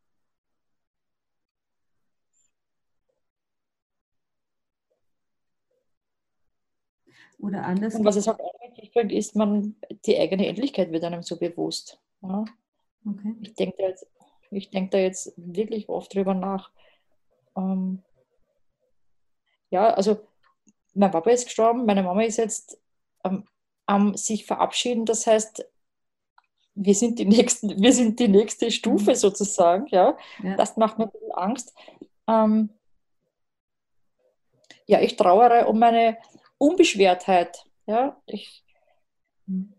Oder anders und was gesagt, es auch eigentlich bringt, ist, man, die eigene Endlichkeit wird einem so bewusst. Ja? okay. Ich denke da, jetzt- ich denk da jetzt wirklich oft drüber nach. Ähm, ja, also mein Papa ist gestorben, meine Mama ist jetzt ähm, am sich verabschieden. Das heißt, wir sind die nächsten, wir sind die nächste Stufe Mhm. sozusagen. Ja, Ja. das macht mir ein bisschen Angst. Ähm, ja, ich trauere um meine Unbeschwertheit. Ja, ich, Mhm.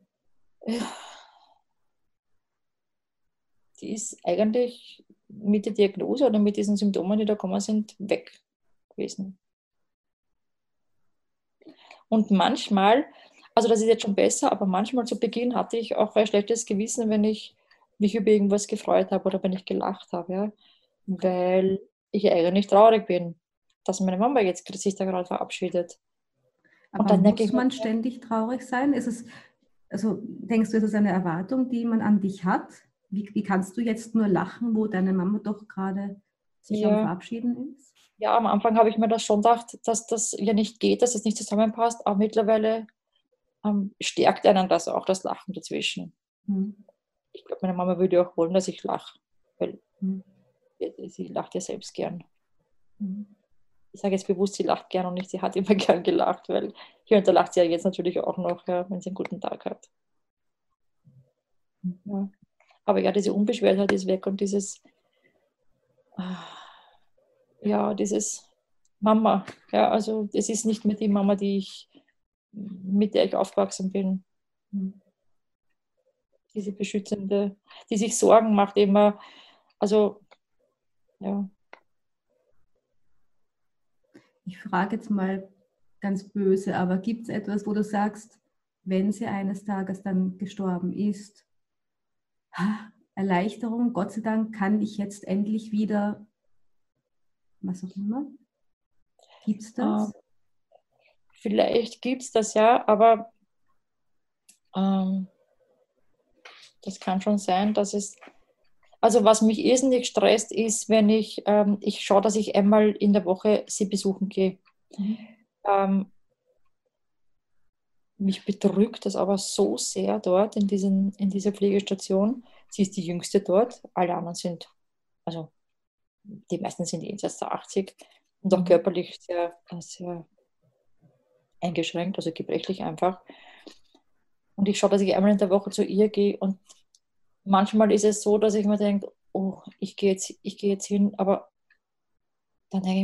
die ist eigentlich mit der Diagnose oder mit diesen Symptomen, die da gekommen sind, weg gewesen. Und manchmal, also das ist jetzt schon besser, aber manchmal zu Beginn hatte ich auch ein schlechtes Gewissen, wenn ich mich über irgendwas gefreut habe oder wenn ich gelacht habe, ja, weil ich eigentlich traurig bin, dass meine Mama jetzt sich da gerade verabschiedet. Und Aber dann denke ich muss mir, man ständig traurig sein? Ist es, also denkst du, ist es eine Erwartung, die man an dich hat? Wie, wie kannst du jetzt nur lachen, wo deine Mama doch gerade sich am ja, Verabschieden ist? ja, am Anfang habe ich mir das schon gedacht, dass das ja nicht geht, dass es nicht zusammenpasst, aber mittlerweile ähm, stärkt einen das auch, das Lachen dazwischen. Hm. Ich glaube, meine Mama würde auch wollen, dass ich lache, weil Hm. sie lacht ja selbst gern. Hm. Ich sage jetzt bewusst, sie lacht gern und nicht, sie hat immer gern gelacht, weil hier und da lacht sie ja jetzt natürlich auch noch, ja, wenn sie einen guten Tag hat. Ja. Aber ja, diese Unbeschwertheit ist weg und dieses, ah, ja, dieses Mama, ja, also es ist nicht mehr die Mama, die ich, mit der ich aufgewachsen bin. Hm. Diese beschützende, die sich Sorgen macht immer, also, ja. Ich frage jetzt mal ganz böse, aber gibt es etwas, wo du sagst, wenn sie eines Tages dann gestorben ist, ah, Erleichterung, Gott sei Dank kann ich jetzt endlich wieder, was auch immer, gibt es Äh, das? vielleicht gibt es das ja, aber ähm, das kann schon sein, dass es, also was mich irrsinnig stresst, ist, wenn ich, ähm, ich schaue, dass ich einmal in der Woche sie besuchen gehe. Mhm. Ähm, mich bedrückt das aber so sehr dort in, diesen, in dieser Pflegestation. Sie ist die jüngste dort, alle anderen sind, also die meisten sind jenseits der achtzig und auch Mhm. körperlich sehr, sehr eingeschränkt, also gebrechlich einfach. Und ich schaue, dass ich einmal in der Woche zu ihr gehe und manchmal ist es so, dass ich mir denke, oh, ich gehe jetzt, ich gehe jetzt hin, aber dann denke ich mir,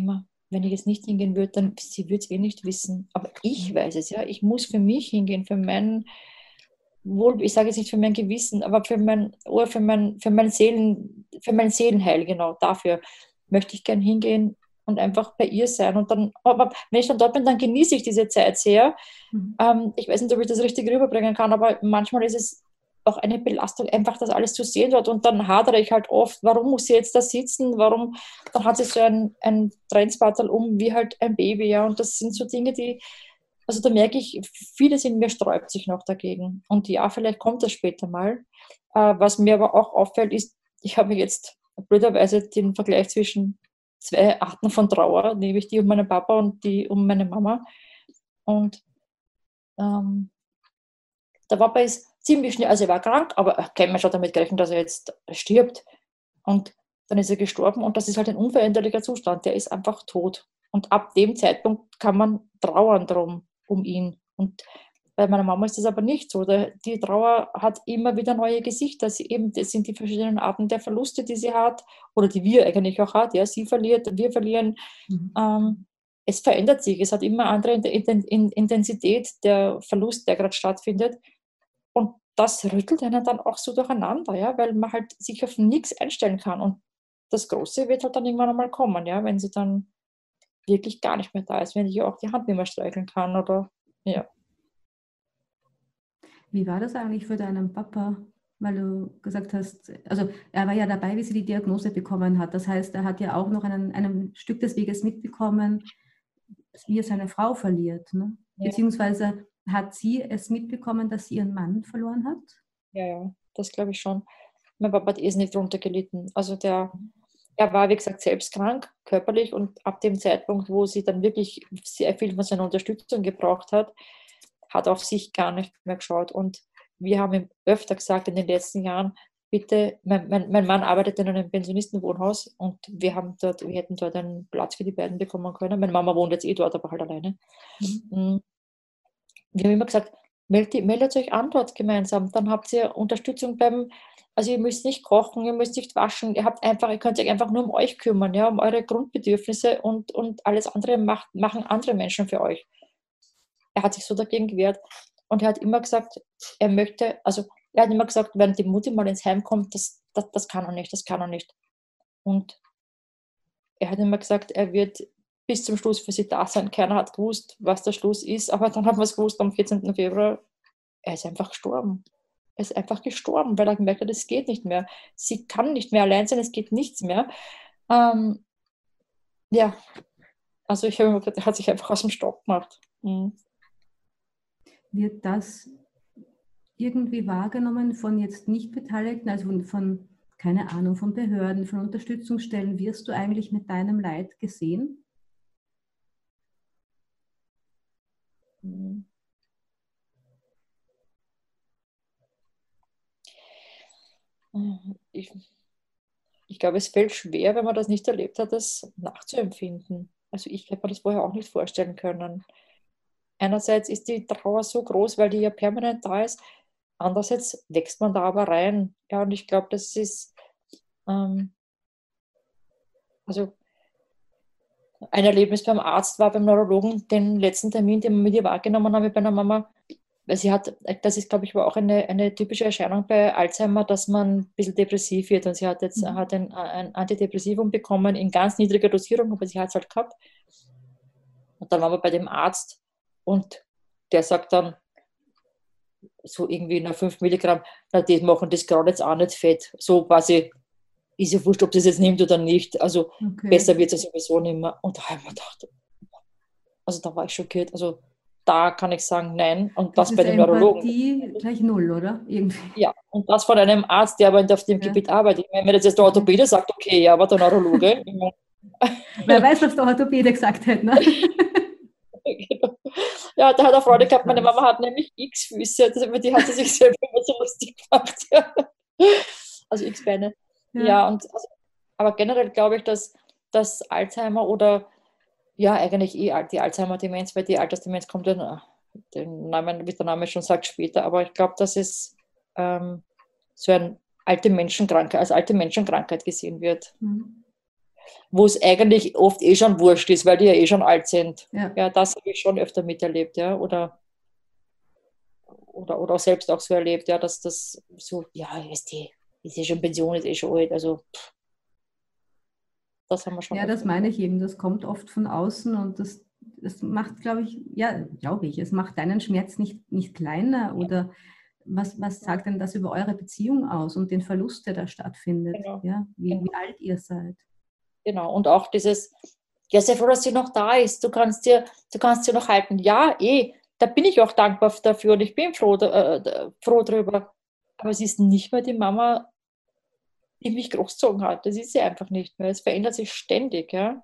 wenn ich jetzt nicht hingehen würde, dann sie würde es eh nicht wissen. Aber ich weiß es, ja. Ich muss für mich hingehen, für mein Wohl, ich sage jetzt nicht für mein Gewissen, aber für mein Ohr, für mein, für mein Seelen, für mein Seelenheil, genau, dafür möchte ich gern hingehen und einfach bei ihr sein. Und dann, aber wenn ich dann dort bin, dann genieße ich diese Zeit sehr. Mhm. Ähm, ich weiß nicht, ob ich das richtig rüberbringen kann, aber manchmal ist es auch eine Belastung, einfach das alles zu sehen dort. Und dann hadere ich halt oft, warum muss sie jetzt da sitzen? Warum? Dann hat sie so ein, ein Trendspartel um, wie halt ein Baby, ja. Und das sind so Dinge, die, also da merke ich, vieles in mir sträubt sich noch dagegen. Und ja, vielleicht kommt das später mal. Äh, was mir aber auch auffällt, ist, ich habe jetzt blöderweise den Vergleich zwischen zwei Arten von Trauer, nämlich die um meinen Papa und die um meine Mama. Und ähm, der Papa ist ziemlich schnell, also er war krank, aber kein Mensch hat damit gerechnet, dass er jetzt stirbt. Und dann ist er gestorben und das ist halt ein unveränderlicher Zustand. Der ist einfach tot. Und ab dem Zeitpunkt kann man trauern drum, um ihn. Und bei meiner Mama ist das aber nicht so. Die Trauer hat immer wieder neue Gesichter. Sie eben, das sind die verschiedenen Arten der Verluste, die sie hat oder die wir eigentlich auch hat. Ja, sie verliert, wir verlieren. Mhm. Ähm, es verändert sich. Es hat immer andere Intensität, der Verlust, der gerade stattfindet. Und das rüttelt einen dann auch so durcheinander, ja, weil man halt sich auf nichts einstellen kann. Und das Große wird halt dann irgendwann einmal kommen, ja, wenn sie dann wirklich gar nicht mehr da ist, wenn ich ihr auch die Hand nicht mehr streicheln kann oder ja. Wie war das eigentlich für deinen Papa? Weil du gesagt hast, also er war ja dabei, wie sie die Diagnose bekommen hat. Das heißt, er hat ja auch noch einen, ein Stück des Weges mitbekommen, wie er seine Frau verliert. Ne? Ja. Beziehungsweise hat sie es mitbekommen, dass sie ihren Mann verloren hat? Ja, ja, das glaube ich schon. Mein Papa hat eh nicht drunter gelitten. Also der, er war, wie gesagt, selbst krank, körperlich, und ab dem Zeitpunkt, wo sie dann wirklich sehr viel von seiner Unterstützung gebraucht hat, hat auf sich gar nicht mehr geschaut. Und wir haben ihm öfter gesagt in den letzten Jahren, bitte, mein, mein, mein Mann arbeitet in einem Pensionistenwohnhaus und wir haben dort, wir hätten dort einen Platz für die beiden bekommen können. Meine Mama wohnt jetzt eh dort, aber halt alleine. Mhm. Wir haben immer gesagt, meldet, meldet euch an dort gemeinsam, dann habt ihr Unterstützung beim, also ihr müsst nicht kochen, ihr müsst nicht waschen, ihr habt einfach, ihr könnt euch einfach nur um euch kümmern, ja, um eure Grundbedürfnisse, und, und alles andere macht, machen andere Menschen für euch. Er hat sich so dagegen gewehrt und er hat immer gesagt, er möchte, also er hat immer gesagt, wenn die Mutti mal ins Heim kommt, das, das, das kann er nicht, das kann er nicht. Und er hat immer gesagt, er wird bis zum Schluss für sie da sein. Keiner hat gewusst, was der Schluss ist, aber dann haben wir es gewusst, am vierzehnten Februar, er ist einfach gestorben. Er ist einfach gestorben, weil er gemerkt hat, es geht nicht mehr. Sie kann nicht mehr allein sein, es geht nichts mehr. Ähm, ja, also ich habe immer gesagt, er hat sich einfach aus dem Stock gemacht. Mhm. Wird das irgendwie wahrgenommen von jetzt Nicht-Beteiligten, also von, von, keine Ahnung, von Behörden, von Unterstützungsstellen? Wirst du eigentlich mit deinem Leid gesehen? Mhm. Ich, ich glaube, es fällt schwer, wenn man das nicht erlebt hat, das nachzuempfinden. Also ich hätte mir das vorher auch nicht vorstellen können. Einerseits ist die Trauer so groß, weil die ja permanent da ist. Andererseits wächst man da aber rein. Ja, und ich glaube, das ist, ähm, also ein Erlebnis beim Arzt war beim Neurologen, den letzten Termin, den wir mit ihr wahrgenommen haben, mit meiner Mama, weil sie hat, das ist, glaube ich, war auch eine, eine typische Erscheinung bei Alzheimer, dass man ein bisschen depressiv wird. Und sie hat jetzt Mhm. hat ein, ein Antidepressivum bekommen in ganz niedriger Dosierung, aber sie hat es halt gehabt. Und dann waren wir bei dem Arzt und der sagt dann, so irgendwie nach fünf Milligramm, na, die machen das gerade jetzt auch nicht fett. So quasi, ist ja wurscht, ob das jetzt nimmt oder nicht. Also Okay. besser wird es ja sowieso nicht mehr. Und da habe ich mir gedacht, also da war ich schockiert. Also da kann ich sagen, nein. Und Das das bei ist dem Neurologen. Empathie gleich null, oder? Irgendwie. Ja, und das von einem Arzt, der aber auf dem Ja. Gebiet arbeitet. Ich meine, wenn jetzt der Okay. Orthopäde sagt, okay, ja, aber der Neurologe. Wer weiß, was der Orthopäde gesagt hat, ne? Ja, da hat er Freude Das ist gehabt. Meine krass. Mama hat nämlich X-Füße, das- über die hat sie sich selber immer so lustig gemacht. Ja. Also X-Beine. Ja. Ja, und also, aber generell glaube ich, dass, dass Alzheimer oder ja, eigentlich eh Al- die Alzheimer-Demenz, weil die Altersdemenz kommt ja, noch- den Namen, wie der Name schon sagt, später, aber ich glaube, dass es ähm, so ein alte Menschenkrankheit, als alte Menschenkrankheit gesehen wird. Mhm. wo es eigentlich oft eh schon wurscht ist, weil die ja eh schon alt sind. Ja. Ja, das habe ich schon öfter miterlebt, ja, oder, oder, oder auch selbst auch so erlebt, ja, dass das so, ja, ist die, ist eh schon Pension, ist eh schon alt, also pff, das haben wir schon Ja, das öfter meine gehabt. ich eben. Das kommt oft von außen und das, das macht, glaube ich, ja, glaube ich, es macht deinen Schmerz nicht, nicht kleiner. Oder was, was sagt denn das über eure Beziehung aus und den Verlust, der da stattfindet? Genau, Ja, wie, genau, wie alt ihr seid. genau. Und auch dieses, ja, sei froh, dass sie noch da ist, du kannst dir, du kannst sie noch halten. Ja, eh, da bin ich auch dankbar dafür und ich bin froh, äh, froh drüber. Aber es ist nicht mehr die Mama, die mich großgezogen hat. Das ist sie einfach nicht mehr. Es verändert sich ständig, ja.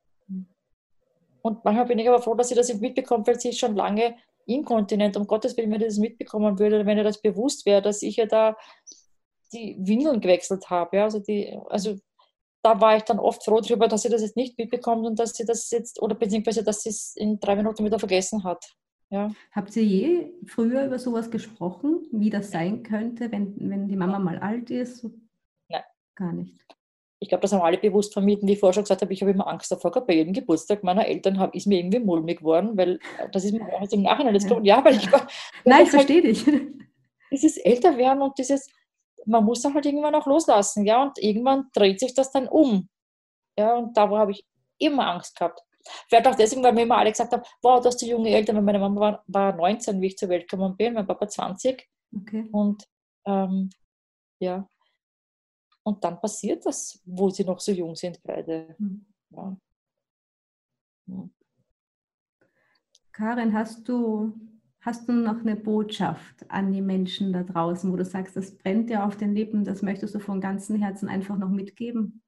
Und manchmal bin ich aber froh, dass sie das nicht mitbekommt, weil sie ist schon lange inkontinent. Um Gottes Willen, wenn sie das mitbekommen würde, wenn ihr das bewusst wäre, dass ich ja da die Windeln gewechselt habe. Ja. Also, die, also da war ich dann oft froh darüber, dass sie das jetzt nicht mitbekommt und dass sie das jetzt, oder beziehungsweise, dass sie es in drei Minuten wieder vergessen hat. Ja. Habt ihr je früher über sowas gesprochen, wie das sein könnte, wenn, wenn die Mama mal alt ist? Nein. Gar nicht. Ich glaube, das haben alle bewusst vermieden. Wie ich vorher schon gesagt habe, ich habe immer Angst davor gehabt. Bei jedem Geburtstag meiner Eltern hab, ist mir irgendwie mulmig geworden, weil das ist mir auch im Nachhinein jetzt Ja. kommt. Ja, weil ich war. Nein, ich Halt verstehe dich. dieses Älterwerden und dieses, man muss dann halt irgendwann auch loslassen, ja, und irgendwann dreht sich das dann um. Ja, und da habe ich immer Angst gehabt. Vielleicht auch deswegen, weil mir immer alle gesagt haben, wow, du hast die junge Eltern, weil meine Mama war, war neunzehn, wie ich zur Welt gekommen bin, mein Papa zwanzig. Okay. Und ähm, ja, und dann passiert das, wo sie noch so jung sind beide. Hm. Ja. Hm. Karin, hast du, hast du noch eine Botschaft an die Menschen da draußen, wo du sagst, das brennt dir auf den Lippen, das möchtest du von ganzem Herzen einfach noch mitgeben?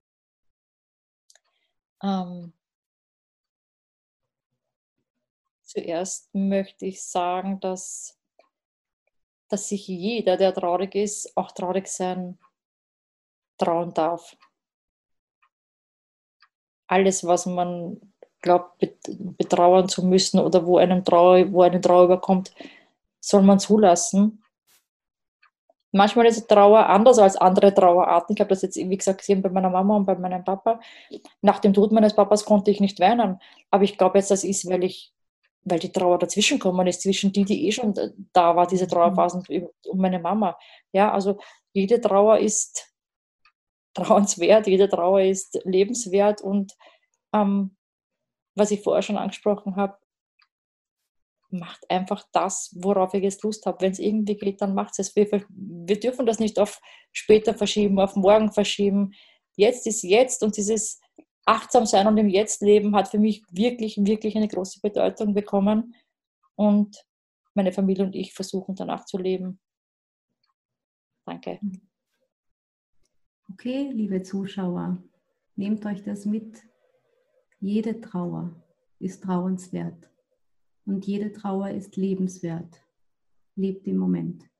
Ähm, zuerst möchte ich sagen, dass, dass sich jeder, der traurig ist, auch traurig sein trauen darf. Alles, was man glaubt, betrauern zu müssen oder wo einem Trauer, wo eine Trauer überkommt, soll man zulassen. Manchmal ist Trauer anders als andere Trauerarten. Ich habe das jetzt irgendwie gesagt gesehen bei meiner Mama und bei meinem Papa. Nach dem Tod meines Papas konnte ich nicht weinen. Aber ich glaube jetzt, das ist, weil ich, weil die Trauer dazwischen gekommen ist, zwischen die, die eh schon da war, diese Trauerphasen um meine Mama. Ja, also jede Trauer ist trauernswert, jede Trauer ist lebenswert und ähm, was ich vorher schon angesprochen habe, macht einfach das, worauf ihr jetzt Lust habt. Wenn es irgendwie geht, dann macht es. Wir, wir dürfen das nicht auf später verschieben, auf morgen verschieben. Jetzt ist jetzt und dieses Achtsam-Sein und im Jetzt-Leben hat für mich wirklich, wirklich eine große Bedeutung bekommen. Und meine Familie und ich versuchen danach zu leben. Danke. Okay, liebe Zuschauer, nehmt euch das mit. Jede Trauer ist trauernswert und jede Trauer ist lebenswert. Lebt im Moment.